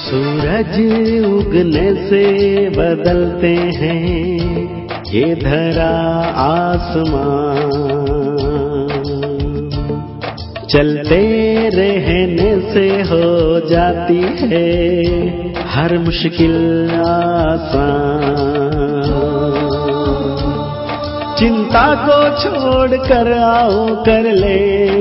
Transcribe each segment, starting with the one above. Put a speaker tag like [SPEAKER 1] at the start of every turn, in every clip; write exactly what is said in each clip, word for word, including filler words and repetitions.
[SPEAKER 1] सूरज उगने से बदलते हैं ये धरा आसमान, चलते रहने से हो जाती है हर मुश्किल आसान। चिंता को छोड़ कर आओ कर ले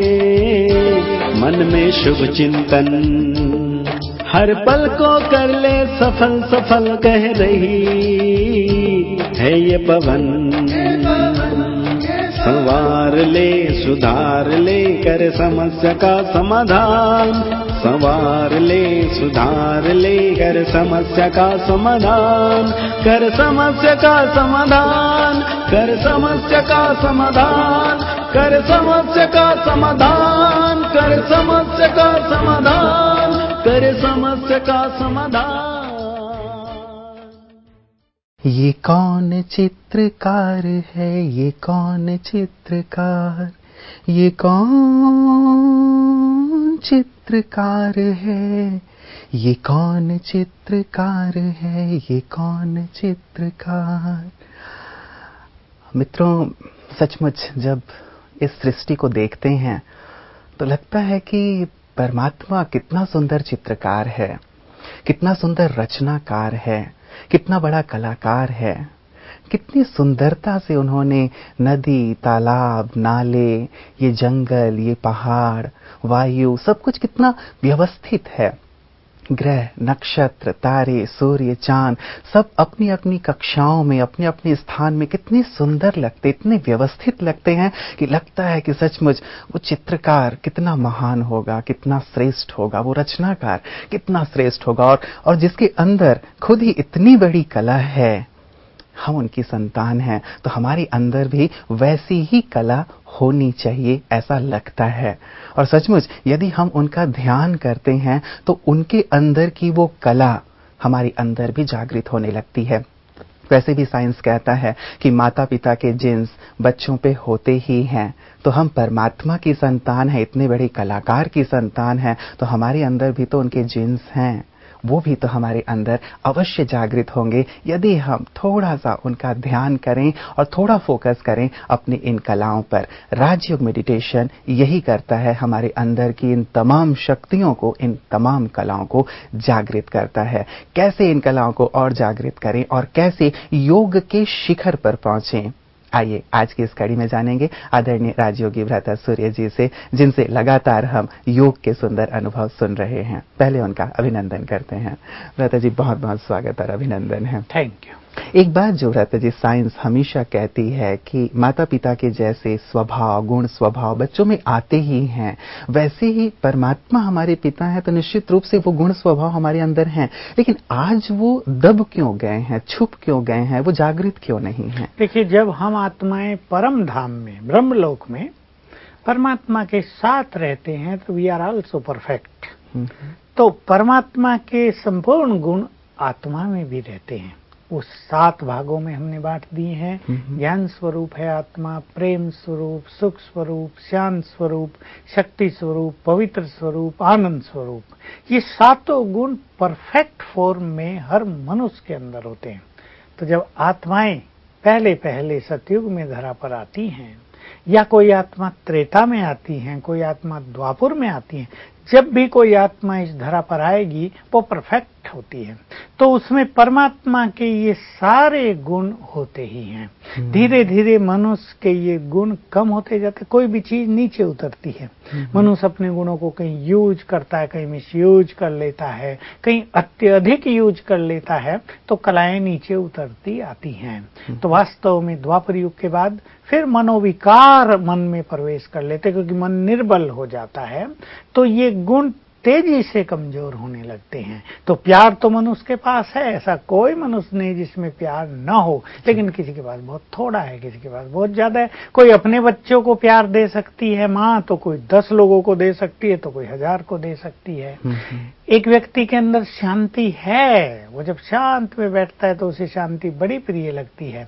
[SPEAKER 1] मन में शुभ चिंतन, हर पल को कर ले सफल सफल कह रही है ये पवन। संवार ले सुधार ले कर समस्या का समाधान, संवार ले सुधार ले कर समस्या का समाधान, कर समस्या का समाधान, कर समस्या का समाधान, कर समस्या का समाधान, कर समस्या का समाधान, कर समस्या का समाधान।
[SPEAKER 2] ये कौन चित्रकार है, ये कौन चित्रकार, ये कौन चित्रकार है, ये कौन चित्रकार है, ये कौन चित्रकार। मित्रों, सचमुच जब इस सृष्टि को देखते हैं तो लगता है कि परमात्मा कितना सुंदर चित्रकार है, कितना सुंदर रचनाकार है, कितना बड़ा कलाकार है। कितनी सुंदरता से उन्होंने नदी, तालाब, नाले, ये जंगल, ये पहाड़, वायु, सब कुछ कितना व्यवस्थित है। ग्रह, नक्षत्र, तारे, सूर्य, चांद, सब अपनी अपनी कक्षाओं में, अपने अपने स्थान में कितने सुंदर लगते, इतने व्यवस्थित लगते हैं कि लगता है कि सचमुच वो चित्रकार कितना महान होगा, कितना श्रेष्ठ होगा, वो रचनाकार कितना श्रेष्ठ होगा। और और जिसके अंदर खुद ही इतनी बड़ी कला है, हम उनकी संतान हैं, तो हमारे अंदर भी वैसी ही कला होनी चाहिए, ऐसा लगता है। और सचमुच यदि हम उनका ध्यान करते हैं तो उनके अंदर की वो कला हमारे अंदर भी जागृत होने लगती है। वैसे भी साइंस कहता है कि माता पिता के जीन्स बच्चों पे होते ही हैं, तो हम परमात्मा की संतान हैं, इतने बड़े कलाकार की संतान हैं, तो हमारे अंदर भी तो उनके जीन्स हैं, वो भी तो हमारे अंदर अवश्य जागृत होंगे यदि हम थोड़ा सा उनका ध्यान करें और थोड़ा फोकस करें अपनी इन कलाओं पर। राजयोग मेडिटेशन यही करता है, हमारे अंदर की इन तमाम शक्तियों को, इन तमाम कलाओं को जागृत करता है। कैसे इन कलाओं को और जागृत करें और कैसे योग के शिखर पर पहुंचें, आइए आज की इस कड़ी में जानेंगे आदरणीय राजयोगी भ्राता सूर्य जी से, जिनसे लगातार हम योग के सुंदर अनुभव सुन रहे हैं। पहले उनका अभिनंदन करते हैं। भ्राता जी, बहुत बहुत स्वागत और अभिनंदन है।
[SPEAKER 3] Thank you.
[SPEAKER 2] एक बात जो भ्राता जी साइंस हमेशा कहती है कि माता पिता के जैसे स्वभाव, गुण स्वभाव बच्चों में आते ही हैं, वैसे ही परमात्मा हमारे पिता हैं, तो निश्चित रूप से वो गुण स्वभाव हमारे अंदर हैं। लेकिन आज वो दब क्यों गए हैं, छुप क्यों गए हैं, वो जागृत क्यों नहीं है?
[SPEAKER 3] देखिए, जब हम आत्माएं परम धाम में, ब्रह्मलोक में परमात्मा के साथ रहते हैं तो वी आर आल्सो परफेक्ट। तो परमात्मा के संपूर्ण गुण आत्मा में भी रहते हैं। उस सात भागों में हमने बांट दिए हैं। ज्ञान स्वरूप है आत्मा, प्रेम स्वरूप, सुख स्वरूप, शांत स्वरूप, शक्ति स्वरूप, पवित्र स्वरूप, आनंद स्वरूप। ये सातों गुण परफेक्ट फॉर्म में हर मनुष्य के अंदर होते हैं। तो जब आत्माएं पहले पहले सतयुग में धरा पर आती हैं, या कोई आत्मा त्रेता में आती हैं, कोई आत्मा द्वापर में आती हैं, जब भी कोई आत्मा इस धरा पर आएगी वो परफेक्ट होती है। तो उसमें परमात्मा के ये सारे गुण होते ही हैं। धीरे धीरे मनुष्य के ये गुण कम होते जाते, कोई भी चीज नीचे उतरती है। मनुष्य अपने गुणों को कहीं यूज करता है, कहीं मिस यूज कर लेता है, कहीं अत्यधिक यूज कर लेता है, तो कलाएं नीचे उतरती आती हैं। तो वास्तव में द्वापर युग के बाद फिर मनोविकार मन में प्रवेश कर लेते, क्योंकि मन निर्बल हो जाता है, तो ये गुण तेजी से कमजोर होने लगते हैं। तो प्यार तो मनुष्य के पास है, ऐसा कोई मनुष्य नहीं जिसमें प्यार ना हो, लेकिन किसी के पास बहुत थोड़ा है, किसी के पास बहुत ज्यादा है। कोई अपने बच्चों को प्यार दे सकती है माँ, तो कोई दस लोगों को दे सकती है, तो कोई हजार को दे सकती है। एक व्यक्ति के अंदर शांति है, वो जब शांत में बैठता है तो उसे शांति बड़ी प्रिय लगती है।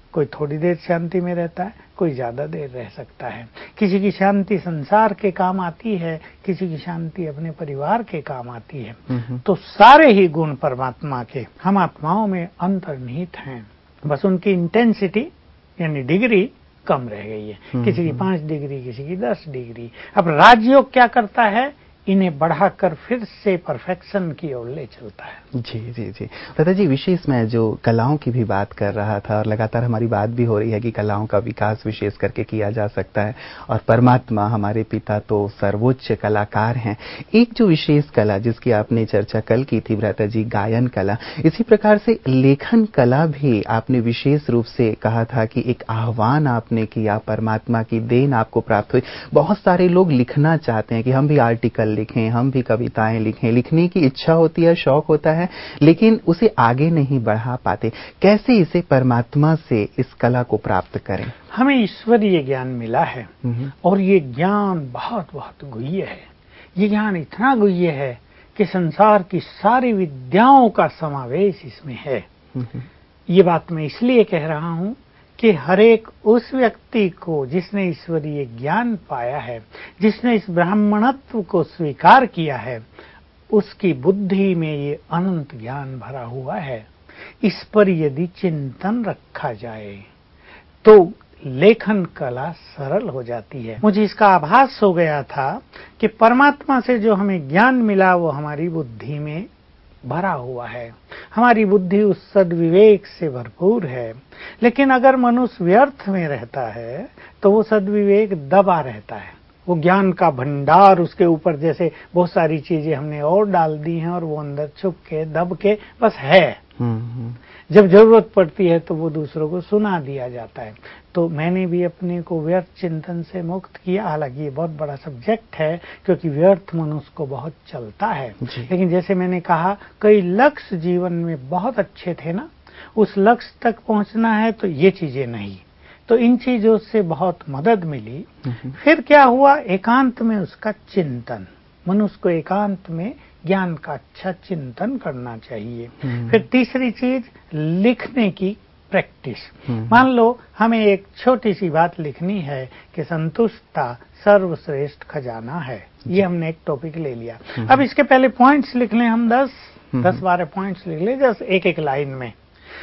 [SPEAKER 3] कोई थोड़ी देर शांति में रहता है, कोई ज्यादा देर रह सकता है। किसी की शांति संसार के काम आती है, किसी की शांति अपने परिवार के काम आती है। तो सारे ही गुण परमात्मा के हम आत्माओं में अंतर्निहित हैं, बस उनकी इंटेंसिटी यानी डिग्री कम रह गई है। किसी की पांच डिग्री, किसी की दस डिग्री। अब राजयोग क्या करता है, इन्हें बढ़ाकर फिर से परफेक्शन की ओर ले चलता है।
[SPEAKER 2] जी जी जी दादा जी, विशेष मैं जो कलाओं की भी बात कर रहा था और लगातार हमारी बात भी हो रही है कि कलाओं का विकास विशेष करके किया जा सकता है और परमात्मा हमारे पिता तो सर्वोच्च कलाकार हैं। एक जो विशेष कला जिसकी आपने चर्चा कल की थी भ्राता जी, गायन कला, इसी प्रकार से लेखन कला भी आपने विशेष रूप से कहा था कि एक आह्वान आपने किया, परमात्मा की देन आपको प्राप्त हुई। बहुत सारे लोग लिखना चाहते हैं कि हम भी आर्टिकल लिखें, हम भी कविताएं लिखें, लिखने की इच्छा होती है, शौक होता है, लेकिन उसे आगे नहीं बढ़ा पाते। कैसे इसे परमात्मा से इस कला को प्राप्त करें?
[SPEAKER 3] हमें ईश्वरीय ज्ञान मिला है और ये ज्ञान बहुत बहुत गुह्य है। ये ज्ञान इतना गुह्य है कि संसार की सारी विद्याओं का समावेश इसमें है। ये बात मैं इसलिए कह रहा हूं कि हर एक उस व्यक्ति को जिसने ईश्वरीय ज्ञान पाया है, जिसने इस ब्राह्मणत्व को स्वीकार किया है, उसकी बुद्धि में ये अनंत ज्ञान भरा हुआ है। इस पर यदि चिंतन रखा जाए तो लेखन कला सरल हो जाती है। मुझे इसका आभास हो गया था कि परमात्मा से जो हमें ज्ञान मिला वो हमारी बुद्धि में भरा हुआ है। हमारी बुद्धि उस सद्विवेक से भरपूर है, लेकिन अगर मनुष्य व्यर्थ में रहता है तो वो सद्विवेक दबा रहता है। वो ज्ञान का भंडार उसके ऊपर जैसे बहुत सारी चीजें हमने और डाल दी हैं और वो अंदर छुप के दब के बस है। जब जरूरत पड़ती है तो वो दूसरों को सुना दिया जाता है। तो मैंने भी अपने को व्यर्थ चिंतन से मुक्त किया। हालांकि ये बहुत बड़ा सब्जेक्ट है क्योंकि व्यर्थ मनुष्य को बहुत चलता है, लेकिन जैसे मैंने कहा कई लक्ष्य जीवन में बहुत अच्छे थे ना, उस लक्ष्य तक पहुंचना है तो ये चीजें नहीं, तो इन चीजों से बहुत मदद मिली। फिर क्या हुआ, एकांत में उसका चिंतन, मनुष्य को एकांत में ज्ञान का अच्छा चिंतन करना चाहिए। फिर तीसरी चीज लिखने की प्रैक्टिस। मान लो हमें एक छोटी सी बात लिखनी है कि संतुष्टता सर्वश्रेष्ठ खजाना है, ये हमने एक टॉपिक ले लिया। अब इसके पहले पॉइंट्स लिख लें हम, दस दस बारह पॉइंट्स लिख लें जस्ट एक एक लाइन में।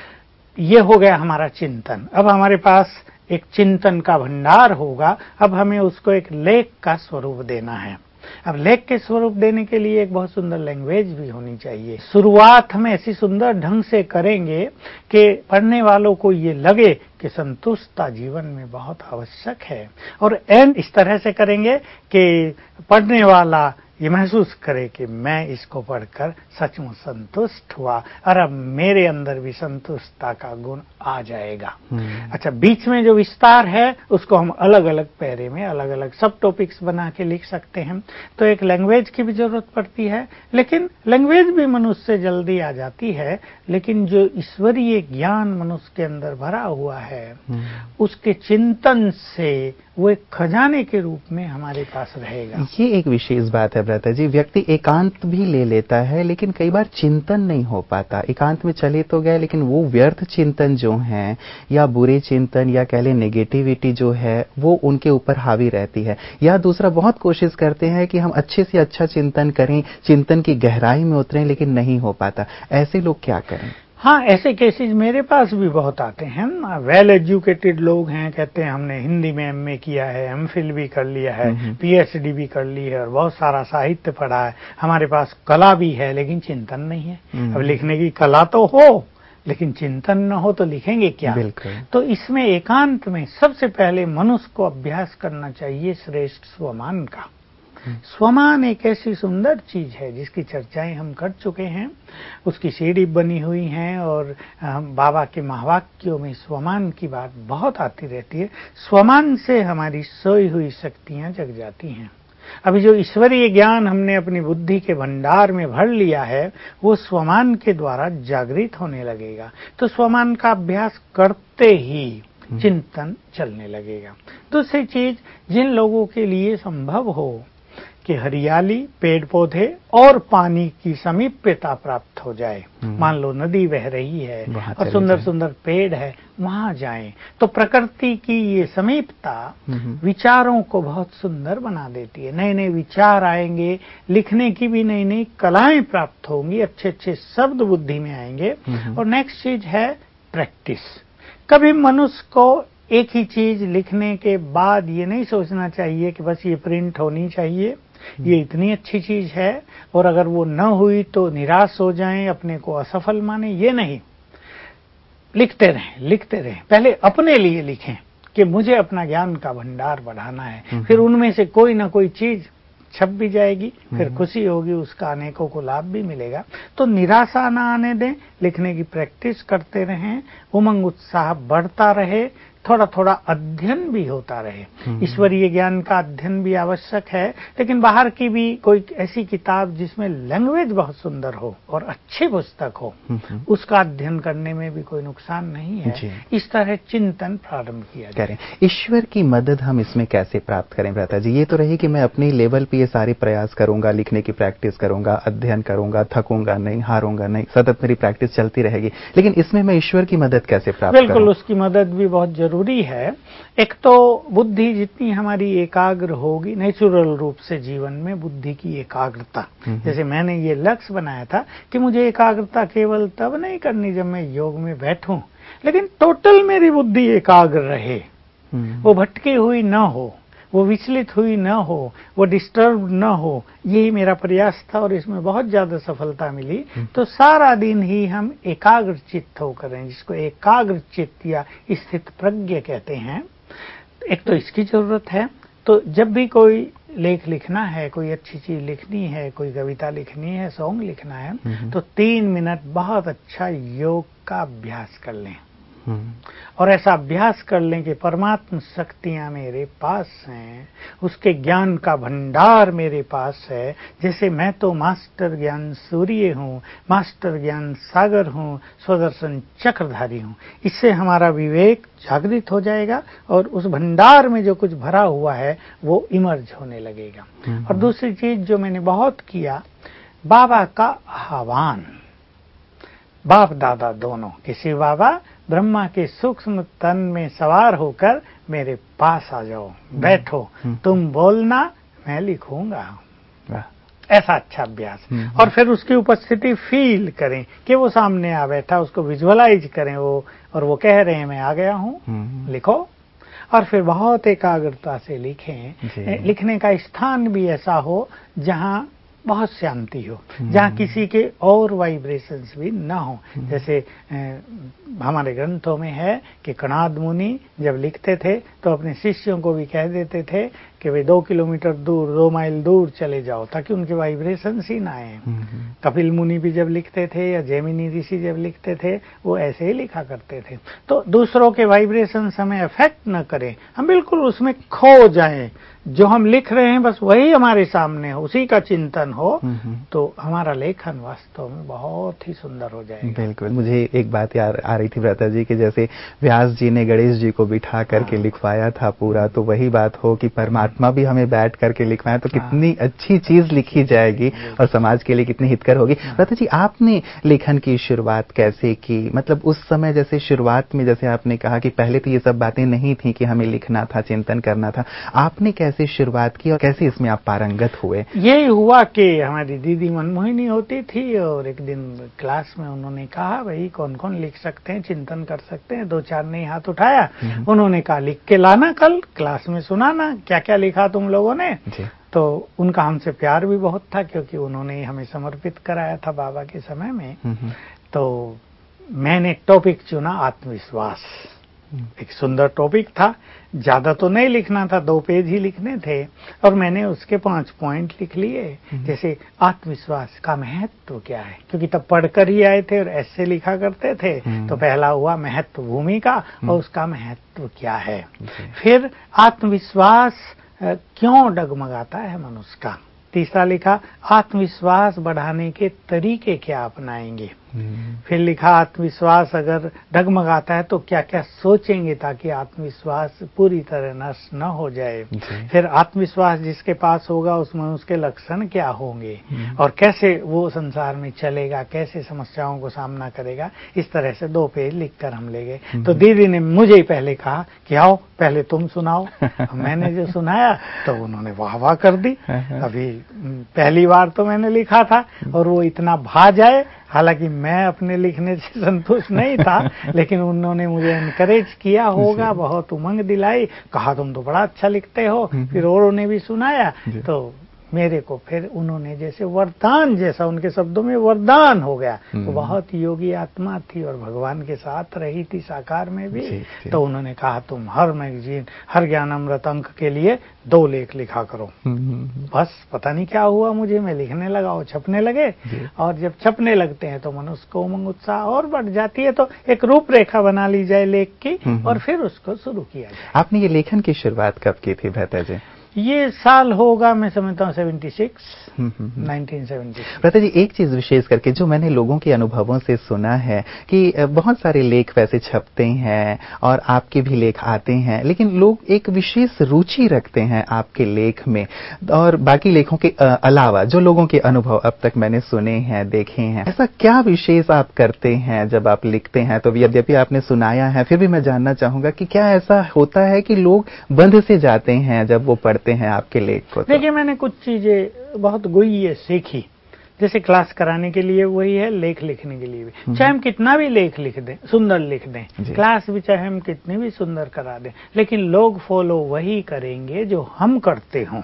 [SPEAKER 3] ये हो गया हमारा चिंतन। अब हमारे पास एक चिंतन का भंडार होगा। अब हमें उसको एक लेख का स्वरूप देना है। अब लेख के स्वरूप देने के लिए एक बहुत सुंदर लैंग्वेज भी होनी चाहिए। शुरुआत हम ऐसी सुंदर ढंग से करेंगे कि पढ़ने वालों को ये लगे कि संतुष्टता जीवन में बहुत आवश्यक है, और एंड इस तरह से करेंगे कि पढ़ने वाला ये महसूस करे कि मैं इसको पढ़कर सचमुच संतुष्ट हुआ और अब मेरे अंदर भी संतुष्टता का गुण आ जाएगा। अच्छा, बीच में जो विस्तार है उसको हम अलग अलग पैरे में अलग अलग सब टॉपिक्स बना के लिख सकते हैं। तो एक लैंग्वेज की भी जरूरत पड़ती है, लेकिन लैंग्वेज भी मनुष्य से जल्दी आ जाती है, लेकिन जो ईश्वरीय ज्ञान मनुष्य के अंदर भरा हुआ है उसके चिंतन से वो एक खजाने के रूप में हमारे पास रहेगा।
[SPEAKER 2] ये एक विशेष बात है भ्राता जी, व्यक्ति एकांत भी ले लेता है लेकिन कई बार चिंतन नहीं हो पाता। एकांत में चले तो गए लेकिन वो व्यर्थ चिंतन जो है या बुरे चिंतन या कह लें नेगेटिविटी जो है वो उनके ऊपर हावी रहती है। या दूसरा, बहुत कोशिश करते हैं कि हम अच्छे से अच्छा चिंतन करें, चिंतन की गहराई में उतरें, लेकिन नहीं हो पाता। ऐसे लोग क्या करें?
[SPEAKER 3] हाँ, ऐसे केसेस मेरे पास भी बहुत आते हैं। वेल एजुकेटेड लोग हैं, कहते हैं हमने हिंदी में एमए किया है, एमफिल भी कर लिया है, पीएचडी भी कर ली है और बहुत सारा साहित्य पढ़ा है, हमारे पास कला भी है, लेकिन चिंतन नहीं है। अब लिखने की कला तो हो लेकिन चिंतन न हो तो लिखेंगे क्या? तो इसमें एकांत में सबसे पहले मनुष्य को अभ्यास करना चाहिए श्रेष्ठ स्वमान का। स्वमान एक ऐसी सुंदर चीज है जिसकी चर्चाएं हम कर चुके हैं, उसकी सीडी बनी हुई हैं और बाबा के महावाक्यों में स्वमान की बात बहुत आती रहती है। स्वमान से हमारी सोई हुई शक्तियां जग जाती हैं। अभी जो ईश्वरीय ज्ञान हमने अपनी बुद्धि के भंडार में भर लिया है वो स्वमान के द्वारा जागृत होने लगेगा। तो स्वमान का अभ्यास करते ही चिंतन चलने लगेगा। दूसरी चीज, जिन लोगों के लिए संभव हो कि हरियाली, पेड़ पौधे और पानी की समीप्यता प्राप्त हो जाए। मान लो नदी बह रही है और सुंदर सुंदर पेड़ है, वहां जाएं। तो प्रकृति की ये समीपता विचारों को बहुत सुंदर बना देती है। नए नए विचार आएंगे, लिखने की भी नई नई कलाएं प्राप्त होंगी, अच्छे अच्छे शब्द बुद्धि में आएंगे। और नेक्स्ट चीज है प्रैक्टिस। कभी मनुष्य को एक ही चीज लिखने के बाद ये नहीं सोचना चाहिए कि बस ये प्रिंट होनी चाहिए, ये इतनी अच्छी चीज है और अगर वो न हुई तो निराश हो जाएं, अपने को असफल माने। ये नहीं, लिखते रहें, लिखते रहें। पहले अपने लिए लिखें कि मुझे अपना ज्ञान का भंडार बढ़ाना है, फिर उनमें से कोई ना कोई चीज छप भी जाएगी, फिर खुशी होगी, उसका अनेकों को लाभ भी मिलेगा। तो निराशा ना आने दें, लिखने की प्रैक्टिस करते रहें, उमंग उत्साह बढ़ता रहे, थोड़ा थोड़ा अध्ययन भी होता रहे। ईश्वरीय ज्ञान का अध्ययन भी आवश्यक है, लेकिन बाहर की भी कोई ऐसी किताब जिसमें लैंग्वेज बहुत सुंदर हो और अच्छी पुस्तक हो, उसका अध्ययन करने में भी कोई नुकसान नहीं है। इस तरह चिंतन प्रारंभ किया जाए।
[SPEAKER 2] ईश्वर की मदद हम इसमें कैसे प्राप्त करें भ्राता जी? ये तो रही कि मैं अपने लेवल पे ये सारे प्रयास करूंगा, लिखने की प्रैक्टिस करूंगा, अध्ययन करूंगा, थकूंगा नहीं, हारूंगा नहीं, सतत मेरी प्रैक्टिस चलती रहेगी। लेकिन इसमें मैं ईश्वर की मदद कैसे प्राप्त करूं?
[SPEAKER 3] बिल्कुल, उसकी मदद भी बहुत जरूरी है। एक तो बुद्धि जितनी हमारी एकाग्र होगी, नेचुरल रूप से जीवन में बुद्धि की एकाग्रता, जैसे मैंने ये लक्ष्य बनाया था कि मुझे एकाग्रता केवल तब नहीं करनी जब मैं योग में बैठूं, लेकिन टोटल मेरी बुद्धि एकाग्र रहे, वो भटकी हुई न हो, वो विचलित हुई न हो, वो डिस्टर्ब न हो। यही मेरा प्रयास था और इसमें बहुत ज्यादा सफलता मिली। तो सारा दिन ही हम एकाग्र चित्त होकर रहें, जिसको एकाग्र चित्त या स्थित प्रज्ञ कहते हैं। एक तो इसकी जरूरत है। तो जब भी कोई लेख लिखना है, कोई अच्छी चीज लिखनी है, कोई कविता लिखनी है, सॉन्ग लिखना है, तो तीन मिनट बहुत अच्छा योग का अभ्यास कर लें और ऐसा अभ्यास कर लें कि परमात्म शक्तियां मेरे पास हैं, उसके ज्ञान का भंडार मेरे पास है। जैसे मैं तो मास्टर ज्ञान सूर्य हूँ, मास्टर ज्ञान सागर हूँ, स्वदर्शन चक्रधारी हूँ। इससे हमारा विवेक जागृत हो जाएगा और उस भंडार में जो कुछ भरा हुआ है वो इमर्ज होने लगेगा। और दूसरी चीज जो मैंने बहुत किया, बाबा का आह्वान, बाप दादा दोनों, कि शिव बाबा ब्रह्मा के सूक्ष्म तन में सवार होकर मेरे पास आ जाओ, बैठो, तुम बोलना मैं लिखूंगा। ऐसा अच्छा अभ्यास। और फिर उसकी उपस्थिति फील करें कि वो सामने आ बैठा, उसको विजुअलाइज करें वो, और वो कह रहे हैं मैं आ गया हूं, लिखो। और फिर बहुत एकाग्रता से लिखें। लिखने का स्थान भी ऐसा हो जहां बहुत शांति हो, जहाँ किसी के और वाइब्रेशंस भी न हो। जैसे ए, हमारे ग्रंथों में है कि कणाद मुनि जब लिखते थे तो अपने शिष्यों को भी कह देते थे कि वे दो किलोमीटर दूर, दो माइल दूर चले जाओ, ताकि उनके वाइब्रेशंस ही ना आए। कपिल मुनि भी जब लिखते थे या जैमिनी ऋषि जब लिखते थे, वो ऐसे ही लिखा करते थे। तो दूसरों के वाइब्रेशंस हमें अफेक्ट न करें, हम बिल्कुल उसमें खो जाएं। जो हम लिख रहे हैं बस वही हमारे सामने हो, उसी का चिंतन हो, तो हमारा लेखन वास्तव में बहुत ही सुंदर हो जाएगा।
[SPEAKER 2] बिल्कुल। मुझे एक बात याद आ रही थी भ्राता जी कि जैसे व्यास जी ने गणेश जी को बिठा करके हाँ। लिखवाया था पूरा, तो वही बात हो कि परमात्मा भी हमें बैठ करके लिखवाया तो कितनी हाँ। अच्छी चीज लिखी जाएगी और समाज के लिए कितनी हितकर होगी। भ्राता जी, आपने लेखन की शुरुआत कैसे की? मतलब उस समय जैसे शुरुआत में जैसे आपने कहा कि पहले तो ये सब बातें नहीं थी कि हमें लिखना था, चिंतन करना था, आपने कैसे शुरुआत की और कैसे इसमें आप पारंगत हुए?
[SPEAKER 3] यही हुआ कि हमारी दीदी मनमोहिनी होती थी और एक दिन क्लास में उन्होंने कहा, भाई कौन कौन लिख सकते हैं, चिंतन कर सकते हैं? दो चार ने हाथ उठाया। उन्होंने कहा लिख के लाना, कल क्लास में सुनाना क्या क्या लिखा तुम लोगों ने। तो उनका हमसे प्यार भी बहुत था, क्योंकि उन्होंने हमें समर्पित कराया था बाबा के समय में। तो मैंने टॉपिक चुना आत्मविश्वास। एक सुंदर टॉपिक था, ज्यादा तो नहीं लिखना था, दो पेज ही लिखने थे, और मैंने उसके पांच पॉइंट लिख लिए। जैसे आत्मविश्वास का महत्व क्या है, क्योंकि तब पढ़कर ही आए थे और ऐसे लिखा करते थे। तो पहला हुआ महत्व भूमि का, और उसका महत्व क्या है। फिर आत्मविश्वास क्यों डगमगाता है मनुष्य का। तीसरा लिखा आत्मविश्वास बढ़ाने के तरीके क्या अपनाएंगे। फिर लिखा आत्मविश्वास अगर डगमगाता है तो क्या क्या सोचेंगे ताकि आत्मविश्वास पूरी तरह नष्ट न हो जाए। फिर आत्मविश्वास जिसके पास होगा उसमें उसके लक्षण क्या होंगे और कैसे वो संसार में चलेगा, कैसे समस्याओं को सामना करेगा। इस तरह से दो पेज लिखकर हम ले गए। तो दीदी ने मुझे ही पहले कहा कि आओ पहले तुम सुनाओ। मैंने जो सुनाया तो उन्होंने वाह वाह कर दी। अभी पहली बार तो मैंने लिखा था और वो इतना भा जाए, हालांकि मैं अपने लिखने से संतुष्ट नहीं था, लेकिन उन्होंने मुझे एनकरेज किया होगा, बहुत उमंग दिलाई, कहा तुम तो बड़ा अच्छा लिखते हो। फिर औरों ने भी सुनाया तो मेरे को फिर उन्होंने जैसे वरदान जैसा, उनके शब्दों में वरदान हो गया। तो बहुत योगी आत्मा थी और भगवान के साथ रही थी साकार में भी। जी, जी। तो उन्होंने कहा तुम हर मैगजीन, हर ज्ञानामृत अंक के लिए दो लेख लिखा करो। बस पता नहीं क्या हुआ मुझे, मैं लिखने लगा और छपने लगे। और जब छपने लगते हैं तो मनुष्य को उमंग उत्साह और बढ़ जाती है। तो एक रूपरेखा बना ली जाए लेख की और फिर उसको शुरू किया जाए।
[SPEAKER 2] आपने ये लेखन की शुरुआत कब की थी भ्राता जी?
[SPEAKER 3] ये साल होगा मैं समझता हूँ seventy six, nineteen seventy six.
[SPEAKER 2] भ्राता जी एक चीज विशेष करके जो मैंने लोगों के अनुभवों से सुना है कि बहुत सारे लेख वैसे छपते हैं और आपके भी लेख आते हैं, लेकिन लोग एक विशेष रुचि रखते हैं आपके लेख में और बाकी लेखों के अलावा जो लोगों के अनुभव अब तक मैंने सुने हैं, देखे हैं। ऐसा क्या विशेष आप करते हैं जब आप लिखते हैं? तो यद्यपि आपने सुनाया है फिर भी मैं जानना चाहूंगा कि क्या ऐसा होता है कि लोग बंध से जाते हैं जब वो पढ़ते हैं आपके लेख को? तो
[SPEAKER 3] देखिए मैंने कुछ चीजें बहुत गुई सीखी, जैसे क्लास कराने के लिए वही है, लेख लिखने के लिए भी। चाहे हम कितना भी लेख लिख दें, सुंदर लिख दें, क्लास भी चाहे हम कितनी भी सुंदर करा दें, लेकिन लोग फॉलो वही करेंगे जो हम करते हों,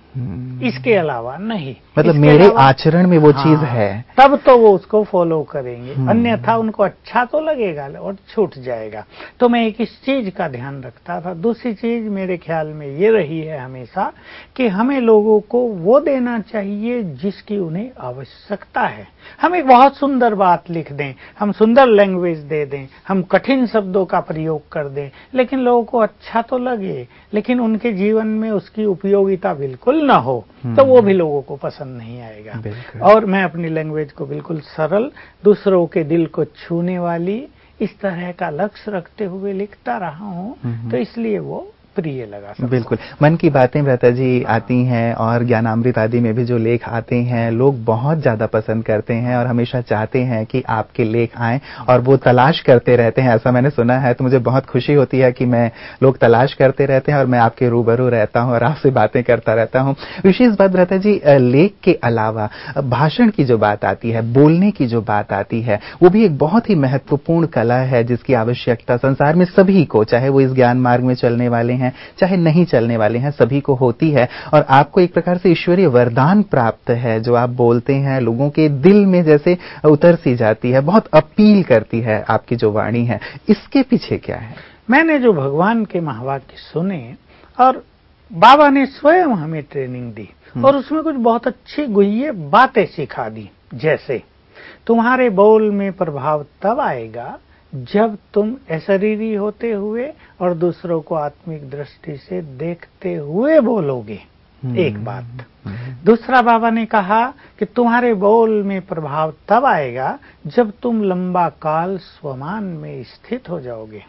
[SPEAKER 3] इसके अलावा नहीं।
[SPEAKER 2] मतलब मेरे आचरण में वो हाँ, चीज है
[SPEAKER 3] तब तो वो उसको फॉलो करेंगे, अन्यथा उनको अच्छा तो लगेगा और छूट जाएगा। तो मैं एक इस चीज का ध्यान रखता था। दूसरी चीज मेरे ख्याल में ये रही है हमेशा कि हमें लोगों को वो देना चाहिए जिसकी उन्हें आवश्यकता है। हम एक बहुत सुंदर बात लिख दें, हम सुंदर लैंग्वेज दे दें, हम कठिन शब्दों का प्रयोग कर दें, लेकिन लोगों को अच्छा तो लगे, लेकिन उनके जीवन में उसकी उपयोगिता बिल्कुल ना हो, तो वो भी लोगों को पसंद नहीं आएगा। और मैं अपनी लैंग्वेज को बिल्कुल सरल, दूसरों के दिल को छूने वाली, इस तरह का लक्ष्य रखते हुए लिखता रहा हूँ, तो इसलिए वो प्रिय लगा सबको।
[SPEAKER 2] बिल्कुल। मन की बातें भ्राता जी आती हैं और ज्ञानामृत आदि में भी जो लेख आते हैं लोग बहुत ज्यादा पसंद करते हैं और हमेशा चाहते हैं कि आपके लेख आएं और वो तलाश करते रहते हैं, ऐसा मैंने सुना है। तो मुझे बहुत खुशी होती है कि मैं लोग तलाश करते रहते हैं और मैं आपके रूबरू रहता हूं और आपसे बातें करता रहता हूं। विशेष बात भ्राता जी, लेख के अलावा भाषण की जो बात आती है, बोलने की जो बात आती है, वो भी एक बहुत ही महत्वपूर्ण कला है जिसकी आवश्यकता संसार में सभी को, चाहे वो इस ज्ञान मार्ग में चलने वाले हैं चाहे नहीं चलने वाले हैं, सभी को होती है। और आपको एक प्रकार से ईश्वरीय वरदान प्राप्त है, जो आप बोलते हैं लोगों के दिल में जैसे उतर सी जाती है, बहुत अपील करती है आपकी जो वाणी है। इसके पीछे क्या है?
[SPEAKER 3] मैंने जो भगवान के महावाक्य सुने और बाबा ने स्वयं हमें ट्रेनिंग दी और उसमें कुछ बहुत अच्छी गुह्य बातें सिखा दी, जैसे तुम्हारे बोल में प्रभाव तब आएगा जब तुम अशरीरी होते हुए और दूसरों को आत्मिक दृष्टि से देखते हुए बोलोगे। एक बात। दूसरा बाबा ने कहा कि तुम्हारे बोल में प्रभाव तब आएगा जब तुम लंबा काल स्वमान में स्थित हो जाओगे।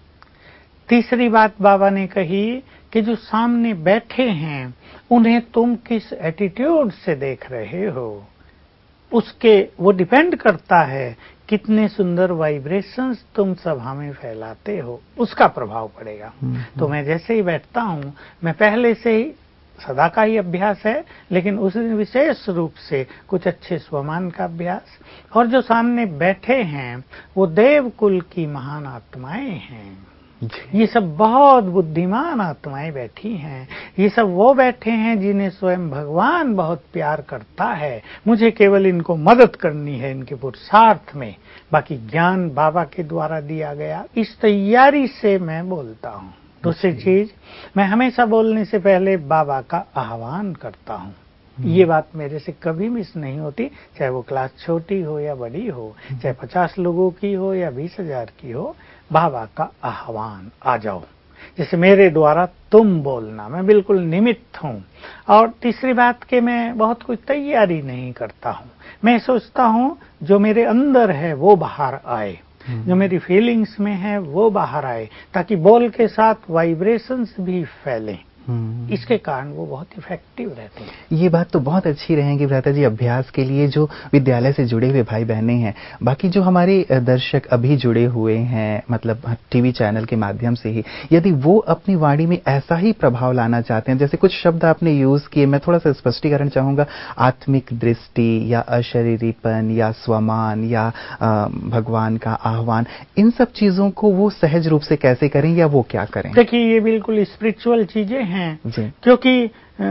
[SPEAKER 3] तीसरी बात बाबा ने कही कि जो सामने बैठे हैं उन्हें तुम किस एटीट्यूड से देख रहे हो, उसके वो डिपेंड करता है कितने सुंदर वाइब्रेशंस तुम सभा में फैलाते हो, उसका प्रभाव पड़ेगा। तो मैं जैसे ही बैठता हूँ, मैं पहले से ही सदा का ही अभ्यास है, लेकिन उस विशेष रूप से कुछ अच्छे स्वमान का अभ्यास। और जो सामने बैठे हैं वो देव कुल की महान आत्माएं हैं, ये सब बहुत बुद्धिमान आत्माएं बैठी हैं, ये सब वो बैठे हैं जिन्हें स्वयं भगवान बहुत प्यार करता है। मुझे केवल इनको मदद करनी है इनके पुरुषार्थ में, बाकी ज्ञान बाबा के द्वारा दिया गया। इस तैयारी से मैं बोलता हूँ। दूसरी चीज, मैं हमेशा बोलने से पहले बाबा का आह्वान करता हूँ। ये बात मेरे से कभी मिस नहीं होती, चाहे वो क्लास छोटी हो या बड़ी हो, चाहे पचास लोगों की हो या बीस हजार की हो। बाबा का आह्वान, आ जाओ। जैसे मेरे द्वारा तुम बोलना, मैं बिल्कुल निमित्त हूँ। और तीसरी बात कि मैं बहुत कुछ तैयारी नहीं करता हूँ, मैं सोचता हूँ जो मेरे अंदर है वो बाहर आए, जो मेरी फीलिंग्स में है वो बाहर आए, ताकि बोल के साथ वाइब्रेशंस भी फैलें। इसके कारण वो बहुत इफेक्टिव रहते हैं।
[SPEAKER 2] ये बात तो बहुत अच्छी रहेगी भ्राता जी अभ्यास के लिए जो विद्यालय से जुड़े हुए भाई बहनें हैं। बाकी जो हमारे दर्शक अभी जुड़े हुए हैं मतलब टीवी चैनल के माध्यम से ही, यदि वो अपनी वाणी में ऐसा ही प्रभाव लाना चाहते हैं, जैसे कुछ शब्द आपने यूज किए, मैं थोड़ा सा स्पष्टीकरण चाहूंगा, आत्मिक दृष्टि या अशरीरीपन या स्वमान या भगवान का आह्वान, इन सब चीजों को वो सहज रूप से कैसे करें या वो क्या करें?
[SPEAKER 3] देखिए ये बिल्कुल स्पिरिचुअल चीजें हैं, क्योंकि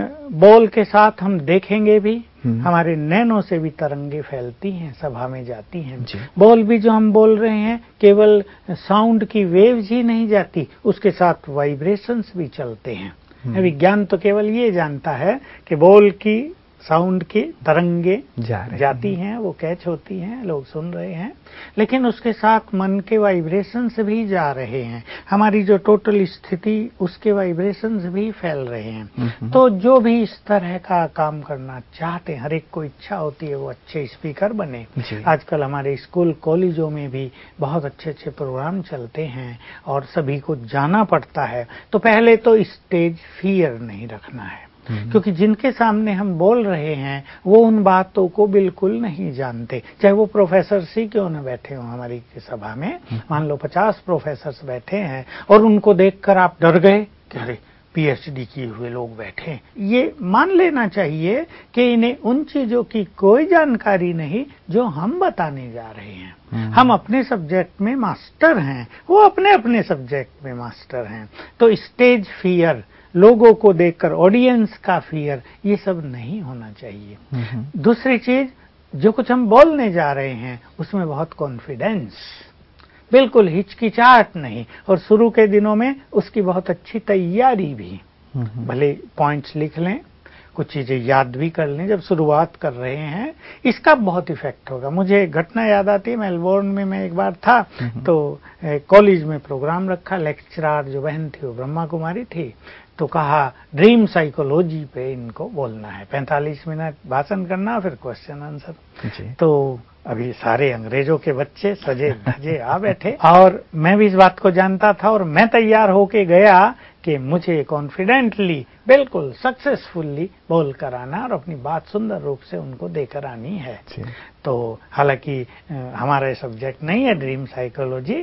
[SPEAKER 3] बोल के साथ हम देखेंगे भी, हमारे नैनों से भी तरंगे फैलती हैं, सभा में जाती हैं। बोल भी जो हम बोल रहे हैं केवल साउंड की वेव्स ही नहीं जाती, उसके साथ वाइब्रेशंस भी चलते हैं। विज्ञान तो केवल ये जानता है कि बोल की साउंड की तरंगे जा जाती हैं, वो कैच होती हैं, लोग सुन रहे हैं, लेकिन उसके साथ मन के वाइब्रेशंस भी जा रहे हैं, हमारी जो टोटल स्थिति उसके वाइब्रेशंस भी फैल रहे हैं। तो जो भी इस तरह का काम करना चाहते हैं, हर एक को इच्छा होती है वो अच्छे स्पीकर बने। आजकल हमारे स्कूल कॉलेजों में भी बहुत अच्छे अच्छे प्रोग्राम चलते हैं और सभी को जाना पड़ता है। तो पहले तो स्टेज फियर नहीं रखना है, क्योंकि जिनके सामने हम बोल रहे हैं वो उन बातों को बिल्कुल नहीं जानते, चाहे वो प्रोफेसर ही क्यों न बैठे हों हमारी सभा में। मान लो पचास प्रोफेसर्स बैठे हैं और उनको देखकर आप डर गए कि अरे पीएचडी किए हुए लोग बैठे। ये मान लेना चाहिए कि इन्हें उन चीजों की कोई जानकारी नहीं जो हम बताने जा रहे हैं। हम अपने सब्जेक्ट में मास्टर हैं, वो अपने अपने सब्जेक्ट में मास्टर हैं। तो स्टेज फियर, लोगों को देखकर ऑडियंस का फियर, ये सब नहीं होना चाहिए। दूसरी चीज, जो कुछ हम बोलने जा रहे हैं उसमें बहुत कॉन्फिडेंस, बिल्कुल हिचकिचाहट नहीं, और शुरू के दिनों में उसकी बहुत अच्छी तैयारी भी। भले पॉइंट्स लिख लें, कुछ चीजें याद भी कर लें जब शुरुआत कर रहे हैं, इसका बहुत इफेक्ट होगा। मुझे एक घटना याद आती है, मेलबोर्न में मैं एक बार था, तो कॉलेज में प्रोग्राम रखा, लेक्चरर जो बहन थी वो ब्रह्मा कुमारी थी, तो कहा ड्रीम साइकोलॉजी पे इनको बोलना है, पैंतालीस मिनट भाषण करना, फिर क्वेश्चन आंसर। तो अभी सारे अंग्रेजों के बच्चे सजे धजे आ बैठे, और मैं भी इस बात को जानता था, और मैं तैयार होके गया कि मुझे कॉन्फिडेंटली बिल्कुल सक्सेसफुली बोल कर आना और अपनी बात सुंदर रूप से उनको देकर आनी है। तो हालांकि हमारा सब्जेक्ट नहीं है ड्रीम साइकोलॉजी,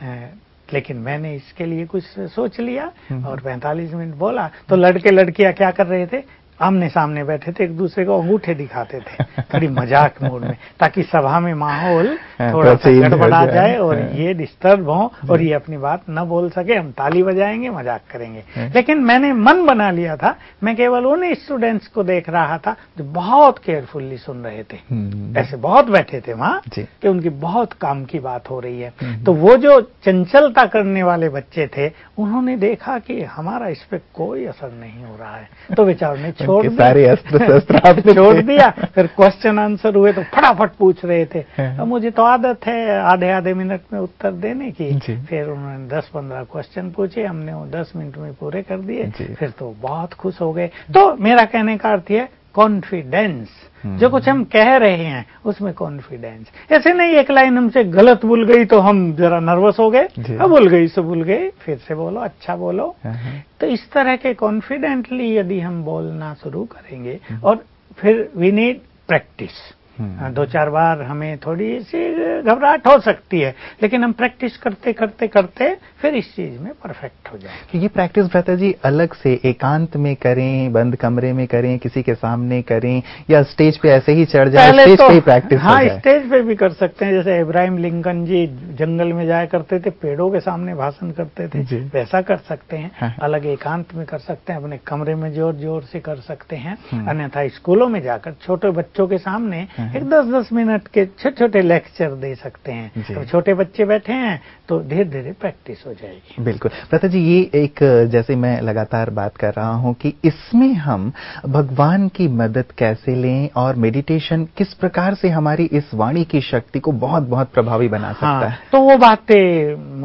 [SPEAKER 3] लेकिन मैंने इसके लिए कुछ सोच लिया और पैंतालीस मिनट बोला। तो लड़के लड़कियां क्या कर रहे थे, आमने सामने बैठे थे, एक दूसरे को अंगूठे दिखाते थे, थोड़ी मजाक मूड में, ताकि सभा में माहौल थोड़ा सा गड़बड़ा जाए और ये डिस्टर्ब हो और ये अपनी बात न बोल सके। हम ताली बजाएंगे, मजाक करेंगे। लेकिन मैंने मन बना लिया था, मैं केवल उन स्टूडेंट्स को देख रहा था जो बहुत केयरफुल्ली सुन रहे थे। ऐसे बहुत बैठे थे वहां कि उनकी बहुत काम की बात हो रही है। तो वो जो चंचलता करने वाले बच्चे थे, उन्होंने देखा कि हमारा इस पे कोई असर नहीं हो रहा है, तो बेचारों ने छोड़ दिया, सारे अस्त्र शस्त्र आपने छोड़ दिया। फिर क्वेश्चन आंसर हुए तो फटाफट पूछ रहे थे। अब मुझे तो आदत है आधे आधे मिनट में उत्तर देने की। फिर उन्होंने दस पंद्रह क्वेश्चन पूछे, हमने वो दस मिनट में पूरे कर दिए। फिर तो बहुत खुश हो गए। तो मेरा कहने का अर्थ है कॉन्फिडेंस, जो कुछ हम कह रहे हैं उसमें कॉन्फिडेंस। ऐसे नहीं एक लाइन हमसे गलत भूल गई तो हम जरा नर्वस हो गए, अब भूल गई सो भूल गई, फिर से बोलो, अच्छा बोलो। तो इस तरह के कॉन्फिडेंटली यदि हम बोलना शुरू करेंगे, और फिर वी नीड प्रैक्टिस। दो चार बार हमें थोड़ी सी घबराहट हो सकती है, लेकिन हम प्रैक्टिस करते करते करते फिर इस चीज में परफेक्ट हो जाए।
[SPEAKER 2] ये प्रैक्टिस भ्राता जी अलग से एकांत में करें, बंद कमरे में करें, किसी के सामने करें, या स्टेज पे ऐसे ही चढ़ जाए, स्टेज तो, पे ही प्रैक्टिस
[SPEAKER 3] हाँ स्टेज पे भी कर सकते हैं। जैसे इब्राहिम लिंकन जी जंगल में जाया करते थे, पेड़ों के सामने भाषण करते थे, वैसा कर सकते हैं। हाँ। अलग एकांत में कर सकते हैं, अपने कमरे में जोर जोर से कर सकते हैं। अन्यथा स्कूलों में जाकर छोटे बच्चों के सामने एक दस दस मिनट के छोटे छोटे लेक्चर दे सकते हैं। अब छोटे बच्चे बैठे हैं तो धीरे धीरे प्रैक्टिस हो जाएगी।
[SPEAKER 2] बिल्कुल भ्राता जी, ये एक जैसे मैं लगातार बात कर रहा हूं कि इसमें हम भगवान की मदद कैसे लें और मेडिटेशन किस प्रकार से हमारी इस वाणी की शक्ति को बहुत बहुत प्रभावी बना सकता हाँ, है।
[SPEAKER 3] तो वो बातें मुझे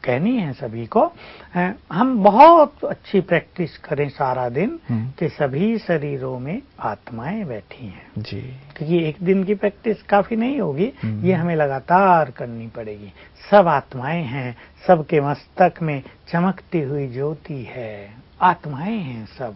[SPEAKER 3] कहनी है सभी को, हम बहुत अच्छी प्रैक्टिस करें सारा दिन कि सभी शरीरों में आत्माएं बैठी हैं
[SPEAKER 2] जी,
[SPEAKER 3] क्योंकि एक दिन की प्रैक्टिस काफी नहीं होगी, ये हमें लगातार करनी पड़ेगी। सब आत्माएं हैं, सबके मस्तक में चमकती हुई ज्योति है, आत्माएं हैं, सब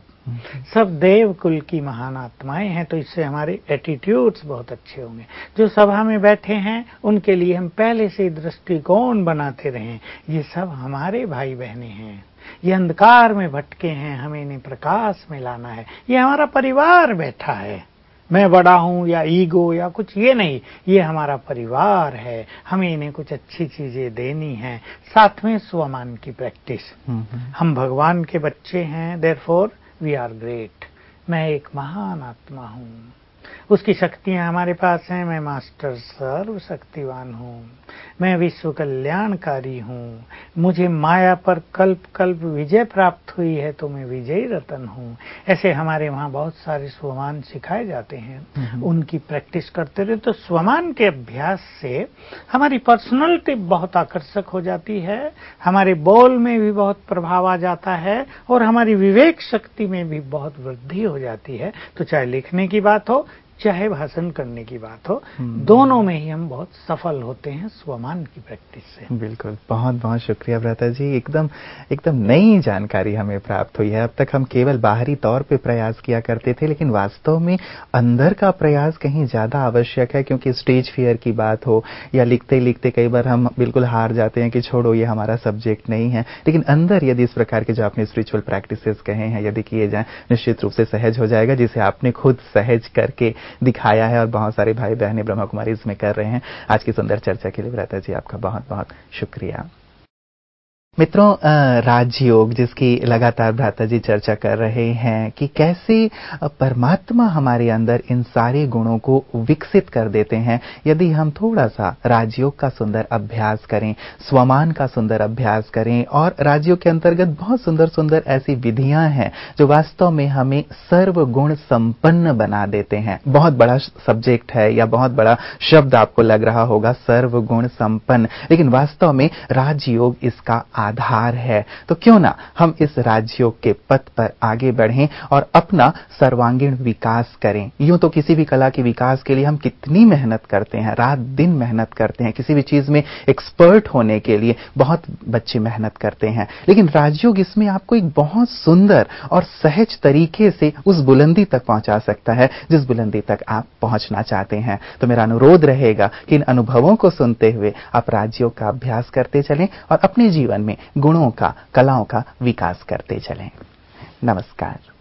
[SPEAKER 3] सब देव कुल की महान आत्माएं हैं। तो इससे हमारे एटीट्यूड्स बहुत अच्छे होंगे। जो सभा में बैठे हैं उनके लिए हम पहले से दृष्टिकोण बनाते रहें, ये सब हमारे भाई बहनें हैं, ये अंधकार में भटके हैं, हमें इन्हें प्रकाश में लाना है। ये हमारा परिवार बैठा है, मैं बड़ा हूं या ईगो या कुछ, ये नहीं, ये हमारा परिवार है, हमें इन्हें कुछ अच्छी चीजें देनी है। साथ में स्वमान की प्रैक्टिस, हम भगवान के बच्चे हैं, देयरफॉर वी आर ग्रेट, मैं एक महान आत्मा हूँ, उसकी शक्तियां हमारे पास हैं, मैं मास्टर सर्व शक्तिवान हूँ, मैं विश्व कल्याणकारी हूँ, मुझे माया पर कल्प कल्प विजय प्राप्त हुई है, तो मैं विजयी रतन हूँ। ऐसे हमारे वहाँ बहुत सारे स्वमान सिखाए जाते हैं, उनकी प्रैक्टिस करते रहे तो स्वमान के अभ्यास से हमारी पर्सनैलिटी बहुत आकर्षक हो जाती है, हमारे बोल में भी बहुत प्रभाव आ जाता है और हमारी विवेक शक्ति में भी बहुत वृद्धि हो जाती है। तो चाहे लिखने की बात हो चाहे भाषण करने की बात हो, दोनों में ही हम बहुत सफल होते हैं स्वमान की प्रैक्टिस से।
[SPEAKER 2] बिल्कुल, बहुत बहुत शुक्रिया भ्राता जी, एकदम एकदम नई जानकारी हमें प्राप्त हुई है। अब तक हम केवल बाहरी तौर पे प्रयास किया करते थे, लेकिन वास्तव में अंदर का प्रयास कहीं ज्यादा आवश्यक है, क्योंकि स्टेज फियर की बात हो या लिखते लिखते कई बार हम बिल्कुल हार जाते हैं कि छोड़ो ये हमारा सब्जेक्ट नहीं है। लेकिन अंदर यदि इस प्रकार के जो आपने स्पिरिचुअल प्रैक्टिसेस कहे हैं यदि किए जाएं, निश्चित रूप से सहज हो जाएगा, जिसे आपने खुद सहज करके दिखाया है और बहुत सारे भाई बहनें ब्रह्मा कुमारी इसमें कर रहे हैं। आज की सुंदर चर्चा के लिए भ्राता जी आपका बहुत बहुत शुक्रिया। मित्रों, राजयोग जिसकी लगातार भ्राता जी चर्चा कर रहे हैं कि कैसे परमात्मा हमारे अंदर इन सारे गुणों को विकसित कर देते हैं यदि हम थोड़ा सा राजयोग का सुंदर अभ्यास करें, स्वमान का सुंदर अभ्यास करें। और राजयोग के अंतर्गत बहुत सुंदर सुंदर ऐसी विधियां हैं जो वास्तव में हमें सर्वगुण संपन्न बना देते हैं। बहुत बड़ा सब्जेक्ट है या बहुत बड़ा शब्द आपको लग रहा होगा, सर्वगुण संपन्न, लेकिन वास्तव में राजयोग इसका आधार है। तो क्यों ना हम इस राजयोग के पथ पर आगे बढ़ें और अपना सर्वांगीण विकास करें। यूं तो किसी भी कला के विकास के लिए हम कितनी मेहनत करते हैं, रात दिन मेहनत करते हैं, किसी भी चीज में एक्सपर्ट होने के लिए बहुत बच्चे मेहनत करते हैं, लेकिन राजयोग इसमें आपको एक बहुत सुंदर और सहज तरीके से उस बुलंदी तक पहुंचा सकता है जिस बुलंदी तक आप पहुंचना चाहते हैं। तो मेरा अनुरोध रहेगा कि इन अनुभवों को सुनते हुए आप राजयोग का अभ्यास करते चलें और अपने जीवन में गुणों का, कलाओं का विकास करते चलें। नमस्कार।